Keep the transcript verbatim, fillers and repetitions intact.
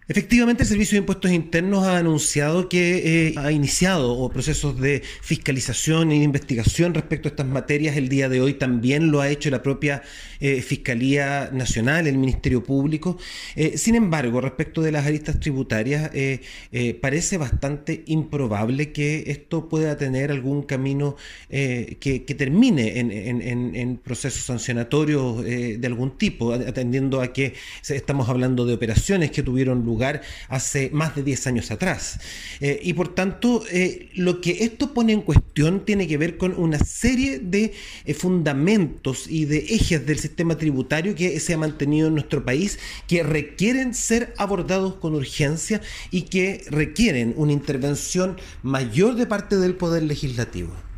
Efectivamente, el Servicio de Impuestos Internos ha anunciado que eh, ha iniciado o procesos de fiscalización e investigación respecto a estas materias. El día de hoy también lo ha hecho la propia eh, Fiscalía Nacional, el Ministerio Público. Eh, sin embargo, respecto de las aristas tributarias, eh, eh, parece bastante improbable que esto pueda tener algún camino eh, que, que termine en, en, en, en procesos sancionatorios eh, de algún tipo, atendiendo a que estamos hablando de operaciones que tuvieron lugar lugar hace más de diez años atrás. Eh, y por tanto, eh, lo que esto pone en cuestión tiene que ver con una serie de eh, fundamentos y de ejes del sistema tributario que se ha mantenido en nuestro país, que requieren ser abordados con urgencia y que requieren una intervención mayor de parte del Poder Legislativo.